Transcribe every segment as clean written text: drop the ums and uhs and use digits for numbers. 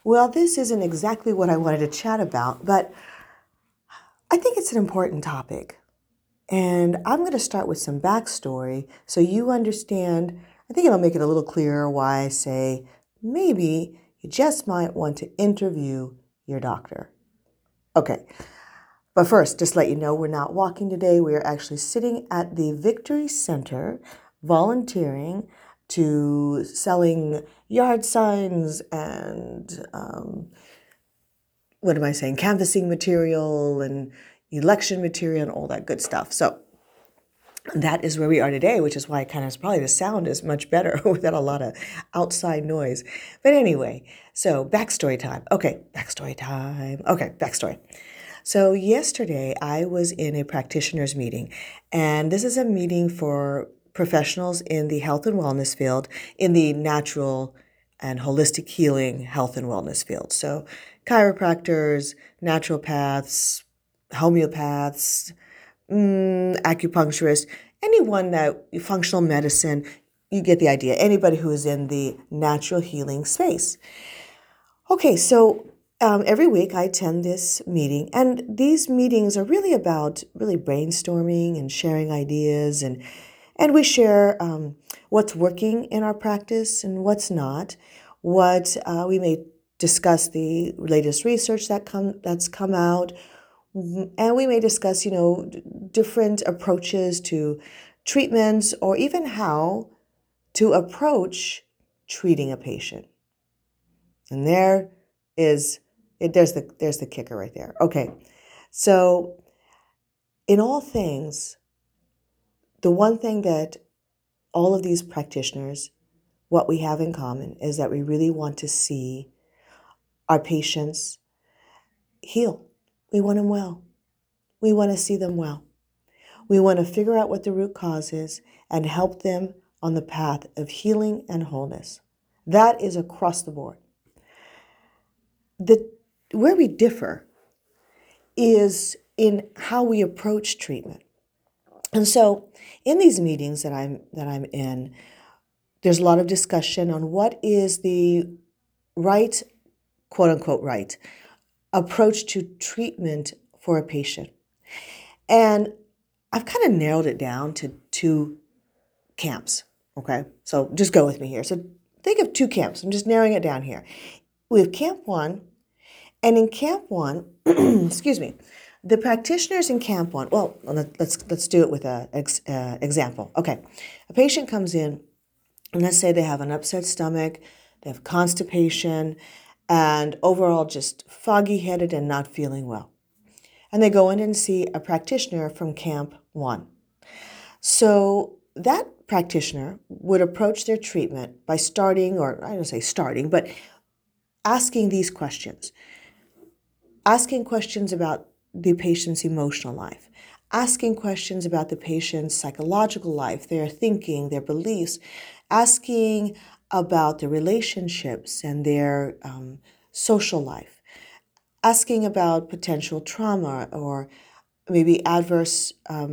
Well, this isn't exactly what I wanted to chat about, but I think it's an important topic. And I'm going to start with some backstory so you understand. I think it'll make it a little clearer why I say maybe you just might want to interview your doctor. Okay, but first, just let you know we're not walking today. We are actually sitting at the Victory Center volunteering to selling yard signs and what am I saying? Canvassing material and election material and all that good stuff. So that is where we are today, which is why kind of probably the sound is much better without a lot of outside noise. But anyway, so backstory time. Okay, backstory time. Okay, backstory. So yesterday I was in a practitioners meeting, and this is a meeting for professionals in the health and wellness field, in the natural and holistic healing health and wellness field. So chiropractors, naturopaths, homeopaths, acupuncturist, anyone that functional medicine, you get the idea. Anybody who is in the natural healing space. Okay, so every week I attend this meeting, and these meetings are really about really brainstorming and sharing ideas, and we share what's working in our practice and what's not. What we may discuss the latest research that's come out, and we may discuss, different approaches to treatments or even how to approach treating a patient. And there's the kicker right there. Okay. So in all things, the one thing that all of these practitioners, what we have in common is that we really want to see our patients heal. We want them well. We want to see them well. We want to figure out what the root cause is and help them on the path of healing and wholeness. That is across the board. Where we differ is in how we approach treatment. And so in these meetings that I'm in, there's a lot of discussion on what is the right, quote unquote, right approach to treatment for a patient. And I've kind of narrowed it down to two camps. Okay, so just go with me here. So think of two camps. I'm just narrowing it down here. We have camp one, and in camp one, excuse me, the practitioners in camp one. Well, let's do it with an example. Okay, a patient comes in, and let's say they have an upset stomach, they have constipation, and overall just foggy-headed and not feeling well. And they go in and see a practitioner from camp one. So that practitioner would approach their treatment by starting, or I don't say starting, but asking these questions. Asking questions about the patient's emotional life. Asking questions about the patient's psychological life, their thinking, their beliefs. Asking about their relationships and their social life. Asking about potential trauma or maybe adverse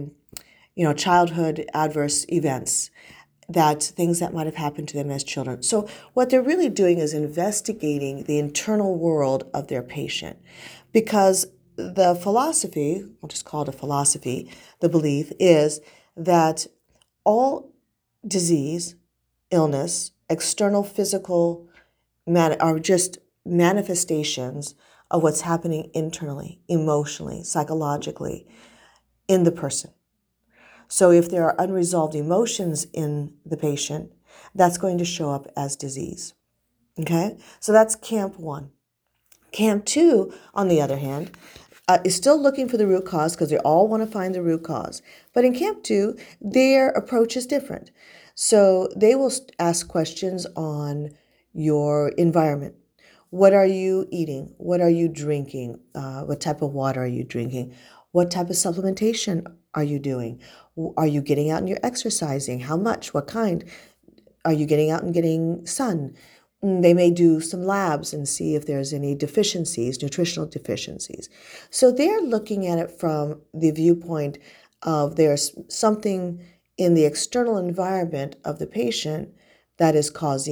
childhood adverse events, things that might have happened to them as children. So what they're really doing is investigating the internal world of their patient, because the philosophy, I'll just call it a philosophy, the belief is that all disease, illness, external physical are just manifestations of what's happening internally, emotionally, psychologically in the person. So if there are unresolved emotions in the patient, that's going to show up as disease. Okay? So that's camp one. Camp two, on the other hand, is still looking for the root cause because they all want to find the root cause. But in camp two, their approach is different. So they will ask questions on your environment. What are you eating? What are you drinking? What type of water are you drinking? What type of supplementation are you doing? Are you getting out and you're exercising? How much? What kind? Are you getting out and getting sun? They may do some labs and see if there's any deficiencies, nutritional deficiencies. So they're looking at it from the viewpoint of there's something in the external environment of the patient that is causing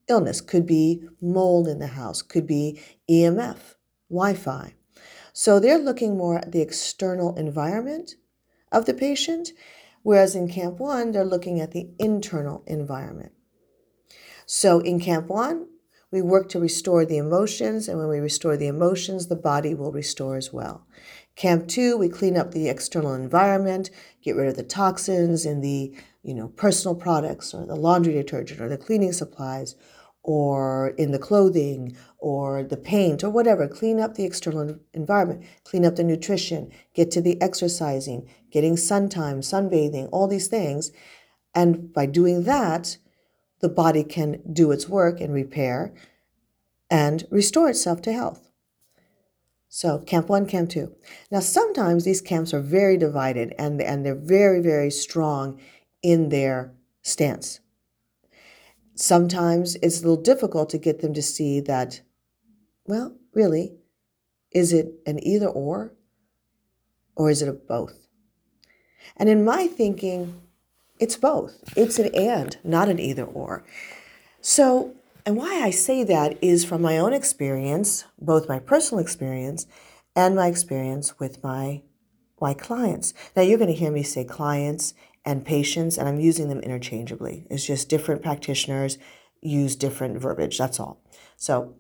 illness, could be mold in the house, could be EMF, Wi-Fi. So they're looking more at the external environment of the patient, whereas in Camp 1, they're looking at the internal environment. So in Camp 1, we work to restore the emotions, and when we restore the emotions, the body will restore as well. Camp 2, we clean up the external environment, get rid of the toxins in the personal products or the laundry detergent or the cleaning supplies or in the clothing or the paint or whatever. Clean up the external environment, clean up the nutrition, get to the exercising, getting sun time, sunbathing, all these things. And by doing that, the body can do its work and repair and restore itself to health. So Camp 1, Camp 2. Now, sometimes these camps are very divided and they're very, very strong in their stance. Sometimes it's a little difficult to get them to see that, well, really, is it an either or is it a both? And in my thinking, it's both. It's an and, not an either or. So, and why I say that is from my own experience, both my personal experience and my experience with my clients. Now, you're going to hear me say clients and patients, and I'm using them interchangeably. It's just different practitioners use different verbiage, that's all. So,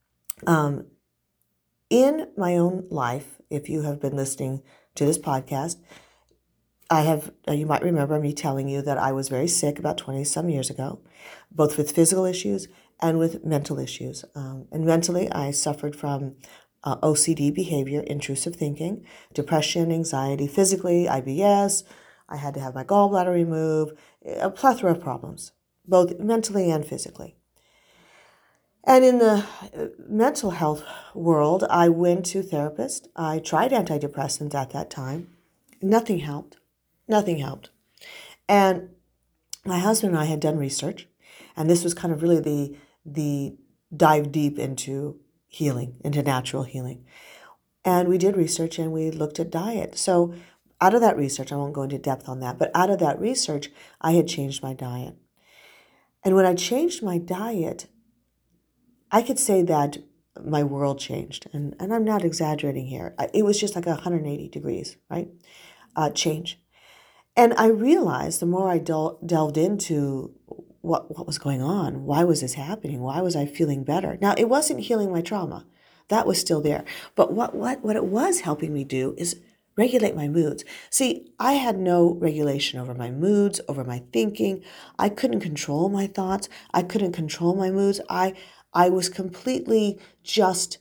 in my own life, if you have been listening to this podcast, you might remember me telling you that I was very sick about 20-some years ago, both with physical issues and with mental issues. And mentally, I suffered from OCD behavior, intrusive thinking, depression, anxiety, physically, IBS. I had to have my gallbladder removed, a plethora of problems, both mentally and physically. And in the mental health world, I went to therapists. I tried antidepressants at that time. Nothing helped. Nothing helped. And my husband and I had done research, and this was kind of really the dive deep into healing, into natural healing. And we did research and we looked at diet. So out of that research, I won't go into depth on that, but out of that research, I had changed my diet. And when I changed my diet, I could say that my world changed. And I'm not exaggerating here. It was just like 180 degrees, right? Change. And I realized the more I delved into what was going on, why was this happening? Why was I feeling better? Now, it wasn't healing my trauma. That was still there. But what it was helping me do is regulate my moods. See, I had no regulation over my moods, over my thinking. I couldn't control my thoughts. I couldn't control my moods. I was completely just,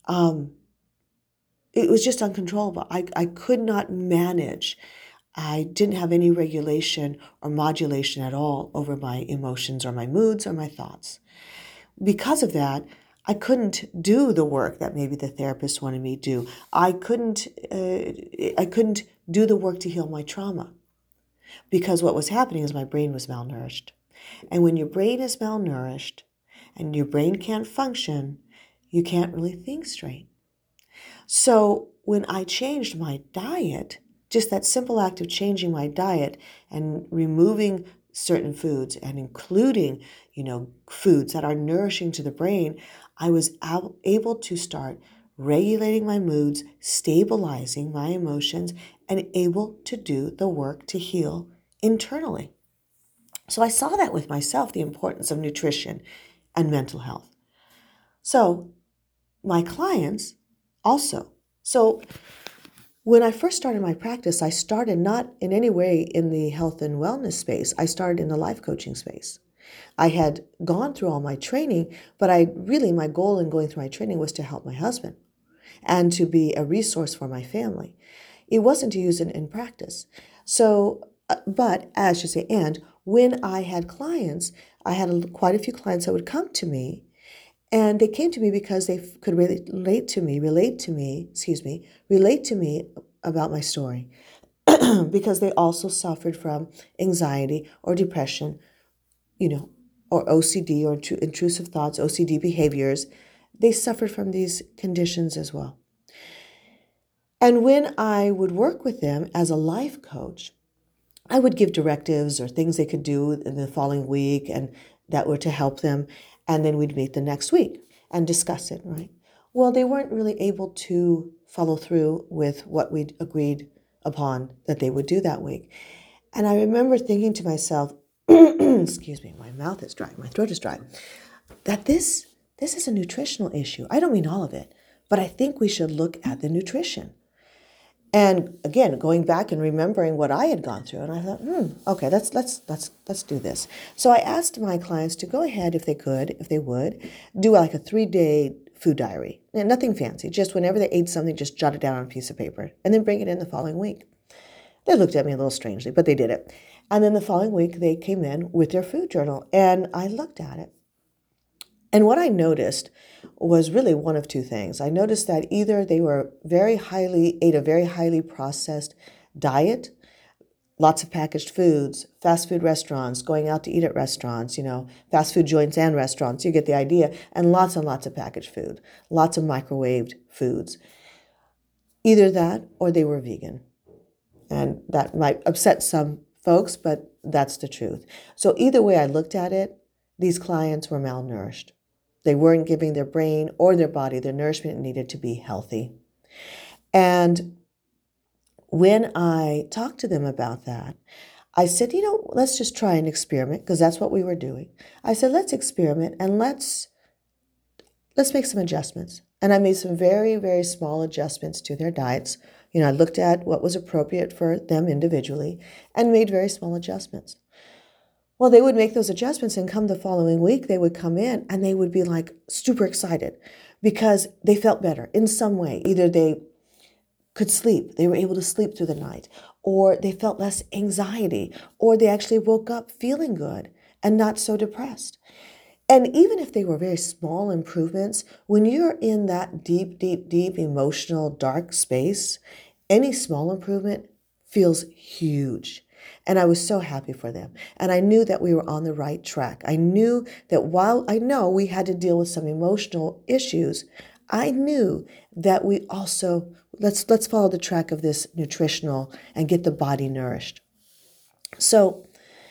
it was just uncontrollable. I could not manage. I didn't have any regulation or modulation at all over my emotions or my moods or my thoughts. Because of that, I couldn't do the work that maybe the therapist wanted me to do. I couldn't do the work to heal my trauma, because what was happening is my brain was malnourished. And when your brain is malnourished and your brain can't function, you can't really think straight. So when I changed my diet, just that simple act of changing my diet and removing certain foods and including, foods that are nourishing to the brain, I was able to start regulating my moods, stabilizing my emotions, and able to do the work to heal internally. So I saw that with myself, the importance of nutrition and mental health. So my clients also. So when I first started my practice, I started not in any way in the health and wellness space. I started in the life coaching space. I had gone through all my training, but my goal in going through my training was to help my husband and to be a resource for my family. It wasn't to use it in practice. So, and when I had clients, I had quite a few clients that would come to me, and they came to me because they could relate to me about my story, because they also suffered from anxiety or depression, or OCD or intrusive thoughts, OCD behaviors. They suffered from these conditions as well. And when I would work with them as a life coach, I would give directives or things they could do in the following week and that were to help them. And then we'd meet the next week and discuss it, right? Well, they weren't really able to follow through with what we'd agreed upon that they would do that week. And I remember thinking to myself, excuse me, my mouth is dry, my throat is dry, that this is a nutritional issue. I don't mean all of it, but I think we should look at the nutrition. And again, going back and remembering what I had gone through, and I thought, okay, let's do this. So I asked my clients to go ahead, if they would, do like a 3-day food diary. And nothing fancy, just whenever they ate something, just jot it down on a piece of paper and then bring it in the following week. They looked at me a little strangely, but they did it. And then the following week, they came in with their food journal, and I looked at it. And what I noticed was really one of two things. I noticed that either they were ate a very highly processed diet, lots of packaged foods, fast food restaurants, going out to eat at restaurants, fast food joints and restaurants, you get the idea, and lots of packaged food, lots of microwaved foods. Either that or they were vegan. And that might upset some folks, but that's the truth. So either way I looked at it, these clients were malnourished. They weren't giving their brain or their body the nourishment it needed to be healthy. And when I talked to them about that, I said, let's just try an experiment, because that's what we were doing. I said, let's experiment and let's make some adjustments. And I made some very, very small adjustments to their diets. I looked at what was appropriate for them individually and made very small adjustments. Well, they would make those adjustments, and come the following week, they would come in and they would be like super excited because they felt better in some way. Either they could sleep, they were able to sleep through the night, or they felt less anxiety, or they actually woke up feeling good and not so depressed. And even if they were very small improvements, when you're in that deep, deep, deep emotional dark space, any small improvement feels huge. And I was so happy for them. And I knew that we were on the right track. I knew that while I know we had to deal with some emotional issues, I knew that we also, let's follow the track of this nutritional and get the body nourished. So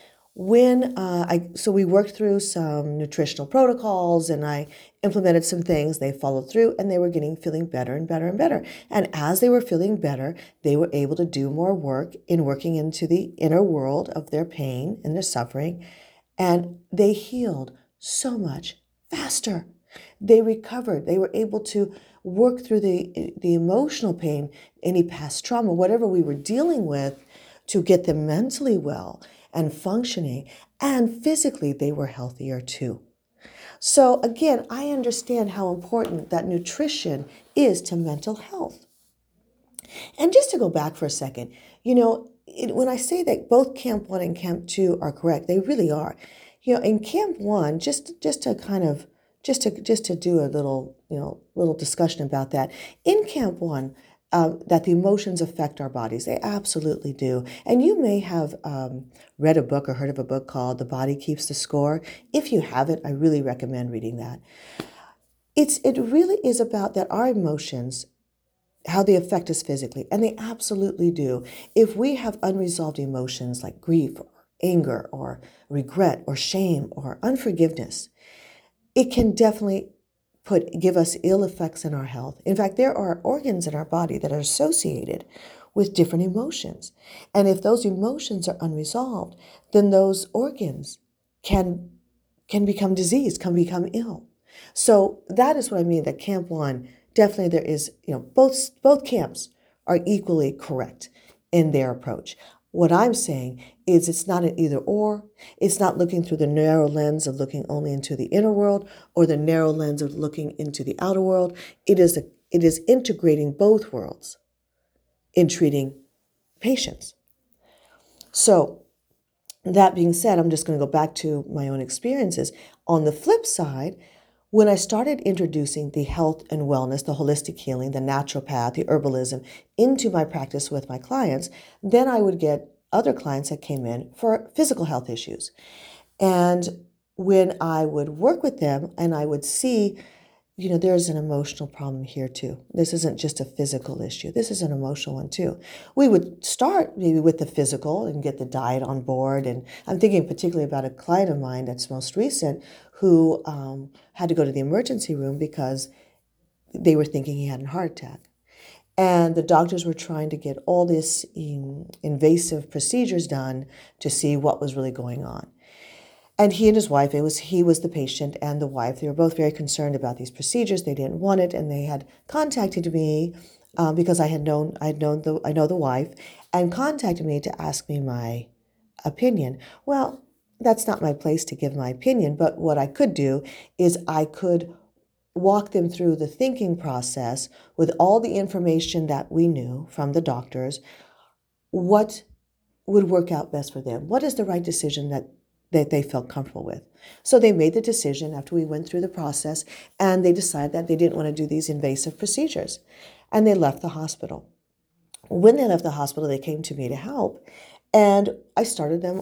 we worked through some nutritional protocols, and I implemented some things. They followed through, and they were feeling better and better and better. And as they were feeling better, they were able to do more work in working into the inner world of their pain and their suffering. And they healed so much faster. They recovered. They were able to work through the emotional pain, any past trauma, whatever we were dealing with, to get them mentally well and functioning, and physically they were healthier too. So again, I understand how important that nutrition is to mental health. And just to go back for a second, when I say that both Camp 1 and Camp 2 are correct, they really are. In Camp 1, just to do a little discussion about that. In Camp 1, that the emotions affect our bodies. They absolutely do. And you may have read a book or heard of a book called The Body Keeps the Score. If you haven't, I really recommend reading that. It really is about that our emotions, how they affect us physically, and they absolutely do. If we have unresolved emotions like grief or anger or regret or shame or unforgiveness, it can definitely give us ill effects in our health. In fact, there are organs in our body that are associated with different emotions. And if those emotions are unresolved, then those organs can become diseased, can become ill. So that is what I mean, that Camp 1, definitely there is, both camps are equally correct in their approach. What I'm saying is it's not an either or. It's not looking through the narrow lens of looking only into the inner world or the narrow lens of looking into the outer world. It is integrating both worlds in treating patients. So that being said, I'm just going to go back to my own experiences. On the flip side, when I started introducing the health and wellness, the holistic healing, the naturopath, the herbalism into my practice with my clients, then I would get other clients that came in for physical health issues. And when I would work with them and I would see, there's an emotional problem here too. This isn't just a physical issue. This is an emotional one too. We would start maybe with the physical and get the diet on board. And I'm thinking particularly about a client of mine that's most recent who had to go to the emergency room because they were thinking he had a heart attack. And the doctors were trying to get all this invasive procedures done to see what was really going on. And he and his wife, he was the patient and the wife. They were both very concerned about these procedures. They didn't want it, and they had contacted me because I know the wife, and contacted me to ask me my opinion. Well, that's not my place to give my opinion, but what I could do is I could walk them through the thinking process with all the information that we knew from the doctors. What would work out best for them? What is the right decision that they felt comfortable with? So they made the decision after we went through the process, and they decided that they didn't want to do these invasive procedures, and they left the hospital. When they left the hospital, they came to me to help, and I started him,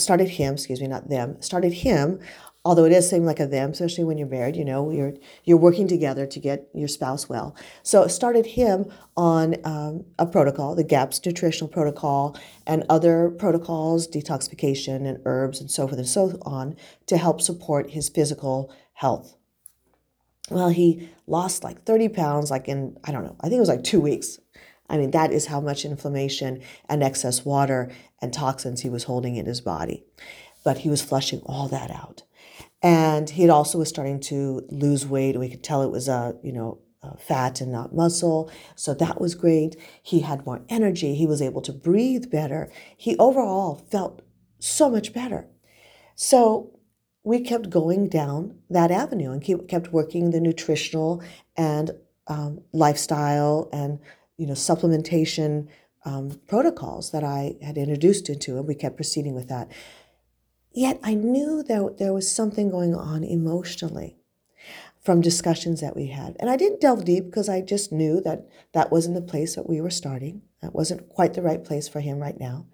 although it is seem like a them, especially when you're married, you're working together to get your spouse well. So it started him on a protocol, the GAPS nutritional protocol, and other protocols, detoxification and herbs and so forth and so on, to help support his physical health. Well, he lost like 30 pounds, I think it was like 2 weeks. I mean, that is how much inflammation and excess water and toxins he was holding in his body. But he was flushing all that out. And he also was starting to lose weight. We could tell it was fat and not muscle. So that was great. He had more energy. He was able to breathe better. He overall felt so much better. So we kept going down that avenue and kept working the nutritional and lifestyle and supplementation protocols that I had introduced into, and we kept proceeding with that. Yet I knew that there was something going on emotionally from discussions that we had. And I didn't delve deep because I just knew that that wasn't the place that we were starting. That wasn't quite the right place for him right now.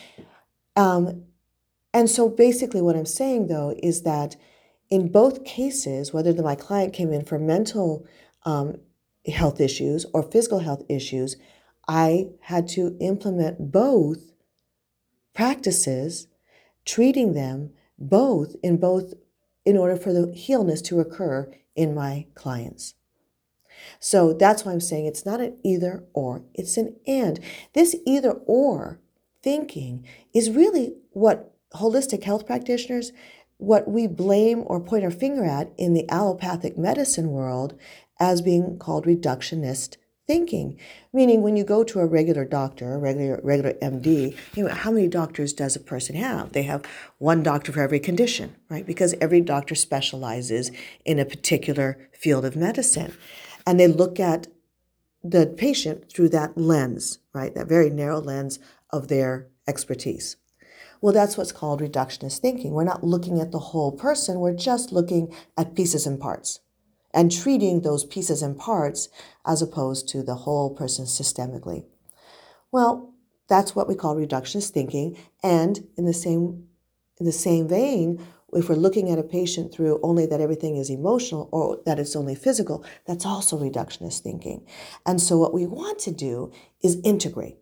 And so basically what I'm saying, though, is that in both cases, whether my client came in for mental health issues or physical health issues, I had to implement both practices, treating them both in order for the healness to occur in my clients. So that's why I'm saying it's not an either or, it's an and. This either or thinking is really what holistic health practitioners, what we blame or point our finger at in the allopathic medicine world as being called reductionist thinking. Meaning when you go to a regular doctor, a regular MD, how many doctors does a person have? They have one doctor for every condition, right? Because every doctor specializes in a particular field of medicine. And they look at the patient through that lens, right? That very narrow lens of their expertise. Well, that's what's called reductionist thinking. We're not looking at the whole person. We're just looking at pieces and parts and treating those pieces and parts as opposed to the whole person systemically. Well, that's what we call reductionist thinking. And in the same vein, if we're looking at a patient through only that everything is emotional or that it's only physical, that's also reductionist thinking. And so what we want to do is integrate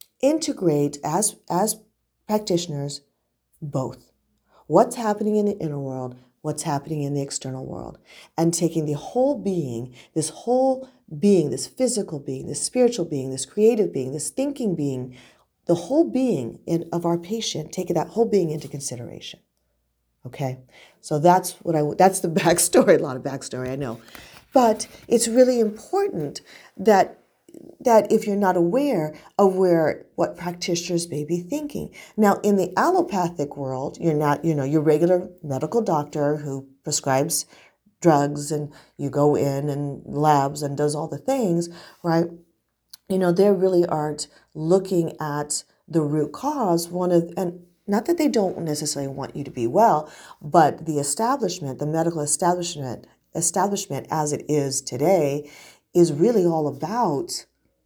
as practitioners both. What's happening in the inner world, what's happening in the external world, and taking the whole being, this physical being, this spiritual being, this creative being, this thinking being, the whole being of our patient, taking that whole being into consideration. Okay, so that's the backstory. A lot of backstory, I know, but it's really important that if you're not aware of what practitioners may be thinking. Now, in the allopathic world, you're not, your regular medical doctor who prescribes drugs and you go in and labs and does all the things, right? They really aren't looking at the root cause. And not that they don't necessarily want you to be well, but the medical establishment as it is today is really all about,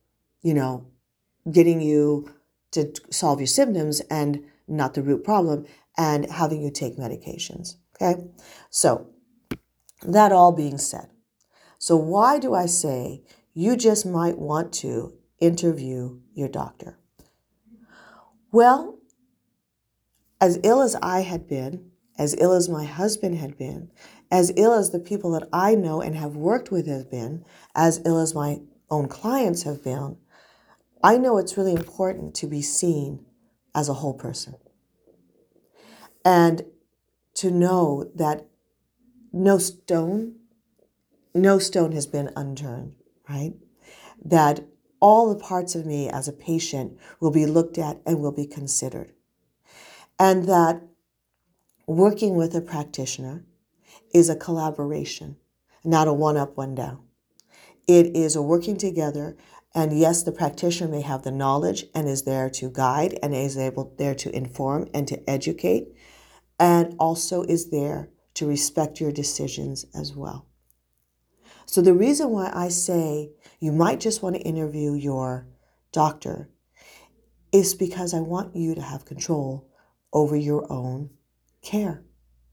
getting you to solve your symptoms and not the root problem and having you take medications. Okay. So that all being said, So why do I say you just might want to interview your doctor? Well, as ill as I had been, as ill as my husband had been, as ill as the people that I know and have worked with have been, as ill as my own clients have been, I know it's really important to be seen as a whole person. And to know that no stone has been unturned, right? That all the parts of me as a patient will be looked at and will be considered. And that working with a practitioner is a collaboration, not a one up, one down. It is a working together. And yes, the practitioner may have the knowledge and is there to guide and is able there to inform and to educate, and also is there to respect your decisions as well. So the reason why I say you might just want to interview your doctor is because I want you to have control over your own care.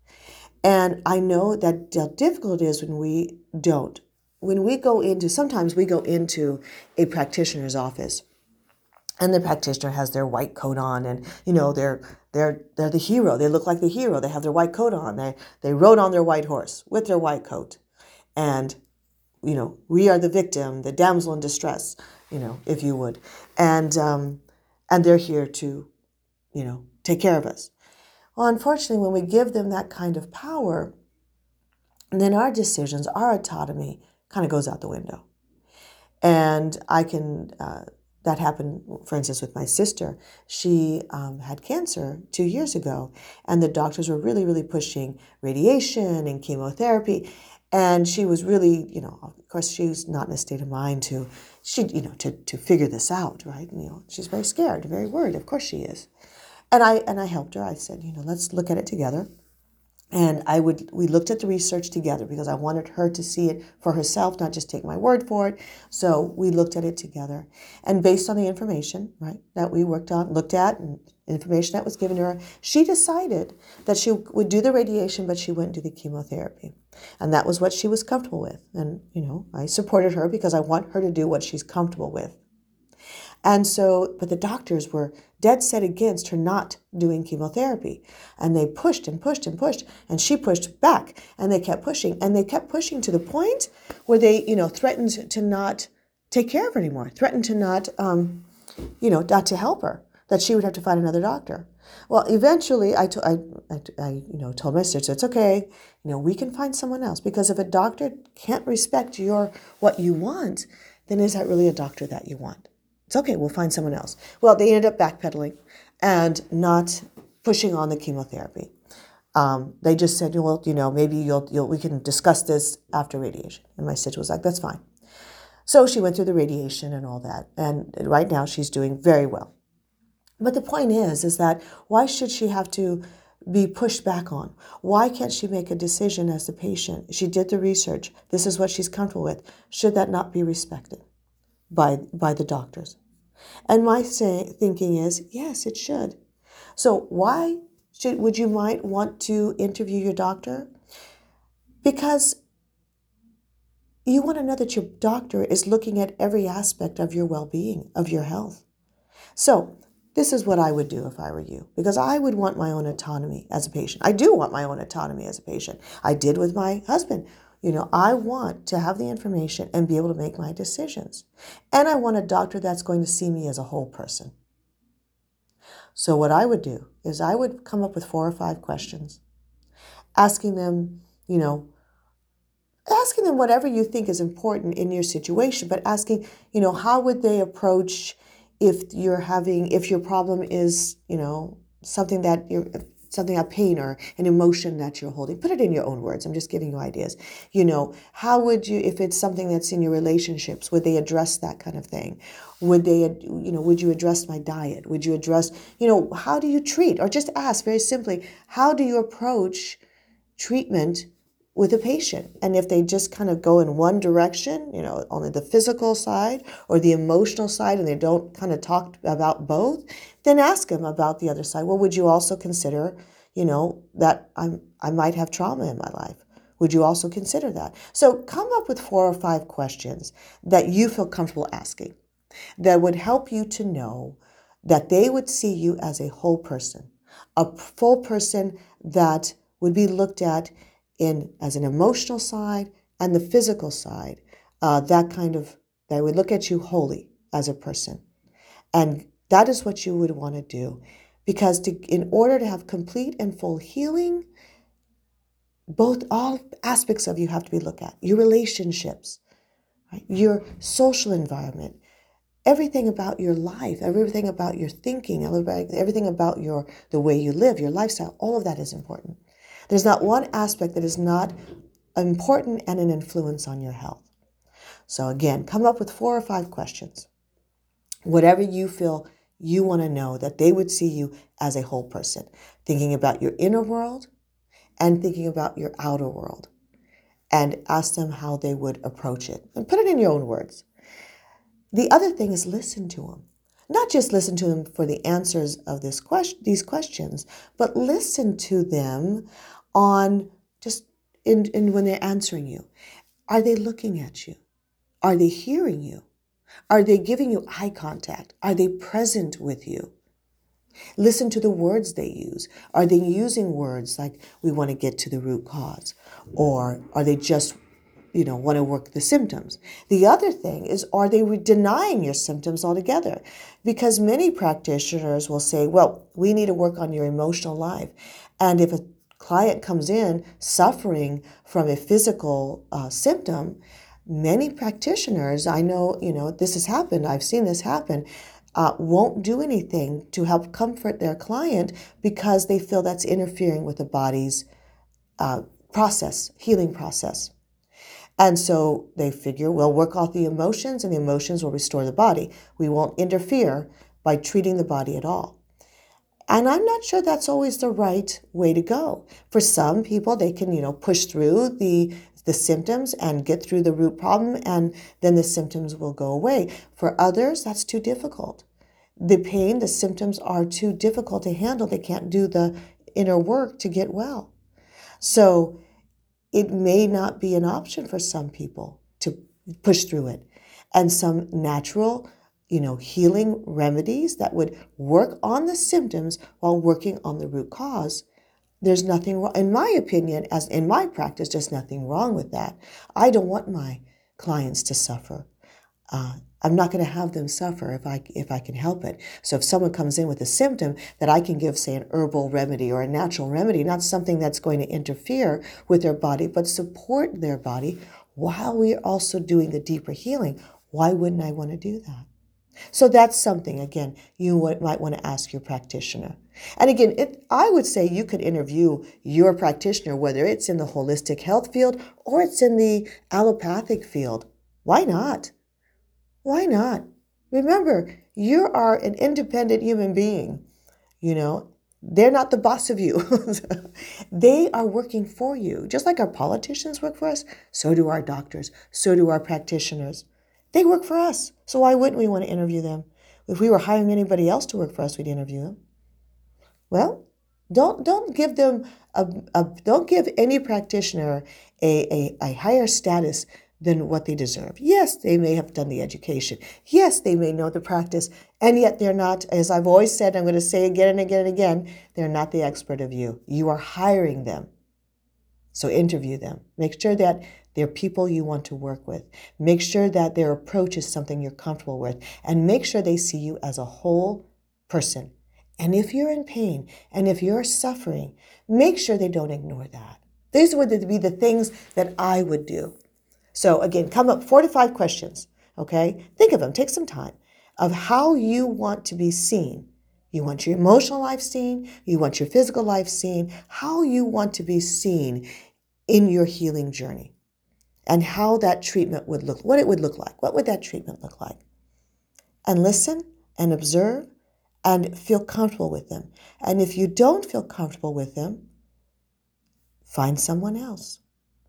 And I know that the difficult is when we don't. Sometimes we go into a practitioner's office and the practitioner has their white coat on and, they're the hero. They look like the hero. They have their white coat on. They rode on their white horse with their white coat. And, we are the victim, the damsel in distress, if you would. And they're here to, take care of us. Well, unfortunately, when we give them that kind of power, then our decisions, our autonomy kind of goes out the window. And that happened, for instance, with my sister. She had cancer 2 years ago, and the doctors were really, really pushing radiation and chemotherapy. And she was really, of course, she's not in a state of mind to figure this out, right? She's very scared, very worried. Of course she is. And I helped her. I said, let's look at it together. And we looked at the research together because I wanted her to see it for herself, not just take my word for it. So we looked at it together. And based on the information, right, that we looked at, and information that was given to her, she decided that she would do the radiation, but she wouldn't do the chemotherapy. And that was what she was comfortable with. And, I supported her because I want her to do what she's comfortable with. And so, but the doctors were dead set against her not doing chemotherapy. And they pushed and pushed and pushed, and she pushed back, and they kept pushing, to the point where they, threatened to not take care of her anymore, threatened to not, not to help her, that she would have to find another doctor. Well, eventually I told my sister, it's okay, we can find someone else, because if a doctor can't respect what you want, then is that really a doctor that you want? It's okay, we'll find someone else. Well, they ended up backpedaling and not pushing on the chemotherapy. They just said, well, maybe we can discuss this after radiation. And my sister was like, that's fine. So she went through the radiation and all that. And right now she's doing very well. But the point is that why should she have to be pushed back on? Why can't she make a decision as the patient? She did the research. This is what she's comfortable with. Should that not be respected by the doctors? And my thinking is, yes, it should. So why would you might want to interview your doctor? Because you want to know that your doctor is looking at every aspect of your well-being, of your health. So this is what I would do if I were you, because I would want my own autonomy as a patient. I do want my own autonomy as a patient. I did with my husband. I want to have the information and be able to make my decisions. And I want a doctor that's going to see me as a whole person. So what I would do is I would come up with 4 or 5 questions, asking them whatever you think is important in your situation, but asking, how would they approach if your problem is, something a pain or an emotion that you're holding. Put it in your own words. I'm just giving you ideas. How would you, if it's something that's in your relationships, would they address that kind of thing? Would you address my diet? Would you address, how do you treat? Or just ask very simply, how do you approach treatment with a patient? And if they just kind of go in one direction, only the physical side or the emotional side, and they don't kind of talk about both, then ask them about the other side. Well, would you also consider, that I might have trauma in my life? Would you also consider that? So come up with 4 or 5 questions that you feel comfortable asking that would help you to know that they would see you as a whole person, a full person that would be looked at in as an emotional side and the physical side, that would look at you wholly as a person. And that is what you would want to do, because in order to have complete and full healing, all aspects of you have to be looked at. Your relationships, right? Your social environment, everything about your life, everything about your thinking, everything about the way you live, your lifestyle, all of that is important. There's not one aspect that is not important and an influence on your health. So again, come up with 4 or 5 questions. Whatever you feel you want to know, that they would see you as a whole person, thinking about your inner world and thinking about your outer world, and ask them how they would approach it. And put it in your own words. The other thing is listen to them. Not just listen to them for the answers of these questions, but listen to them on just in when they're answering you. Are they looking at you? Are they hearing you? Are they giving you eye contact? Are they present with you? Listen to the words they use. Are they using words like, we want to get to the root cause? Or are they just, want to work the symptoms? The other thing is, are they denying your symptoms altogether? Because many practitioners will say, well, we need to work on your emotional life. And if a client comes in suffering from a physical symptom, many practitioners, I know, this has happened, I've seen this happen, won't do anything to help comfort their client because they feel that's interfering with the body's healing process. And so they figure, we'll work off the emotions and the emotions will restore the body. We won't interfere by treating the body at all. And I'm not sure that's always the right way to go. For some people, they can, push through the symptoms and get through the root problem, and then the symptoms will go away. For others, that's too difficult. The pain, the symptoms are too difficult to handle. They can't do the inner work to get well. So it may not be an option for some people to push through it. And some natural, healing remedies that would work on the symptoms while working on the root cause, there's nothing wrong. In my opinion, as in my practice, there's nothing wrong with that. I don't want my clients to suffer. I'm not going to have them suffer if I can help it. So if someone comes in with a symptom that I can give, say, an herbal remedy or a natural remedy, not something that's going to interfere with their body, but support their body while we're also doing the deeper healing, why wouldn't I want to do that? So that's something, again, you might want to ask your practitioner. And again, I would say you could interview your practitioner, whether it's in the holistic health field or it's in the allopathic field. Why not? Why not? Remember, you are an independent human being. They're not the boss of you. They are working for you. Just like our politicians work for us, so do our doctors, so do our practitioners. They work for us. So why wouldn't we want to interview them? If we were hiring anybody else to work for us, we'd interview them. Well, don't give them don't give any practitioner a higher status than what they deserve. Yes, they may have done the education. Yes, they may know the practice, and yet they're not, as I've always said, I'm going to say again and again and again, they're not the expert of you. You are hiring them. So interview them. Make sure that they're people you want to work with. Make sure that their approach is something you're comfortable with, and make sure they see you as a whole person. And if you're in pain and if you're suffering, make sure they don't ignore that. These would be the things that I would do. So again, come up 4 to 5 questions, okay? Think of them, take some time, of how you want to be seen. You want your emotional life seen, you want your physical life seen, how you want to be seen in your healing journey, and how that treatment would look, what it would look like. What would that treatment look like? And listen and observe and feel comfortable with them. And if you don't feel comfortable with them, find someone else.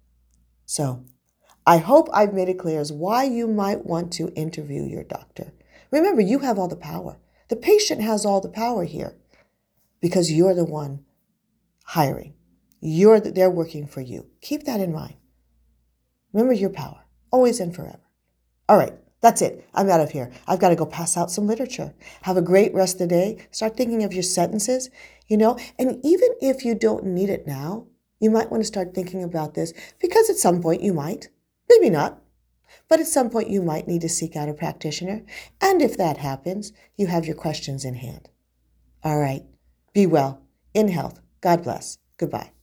So I hope I've made it clear as why you might want to interview your doctor. Remember, you have all the power. The patient has all the power here because you're the one hiring. they're working for you. Keep that in mind. Remember your power, always and forever. All right, that's it. I'm out of here. I've got to go pass out some literature. Have a great rest of the day. Start thinking of your sentences, and even if you don't need it now, you might want to start thinking about this because at some point you might, maybe not, but at some point you might need to seek out a practitioner. And if that happens, you have your questions in hand. All right, be well, in health. God bless. Goodbye.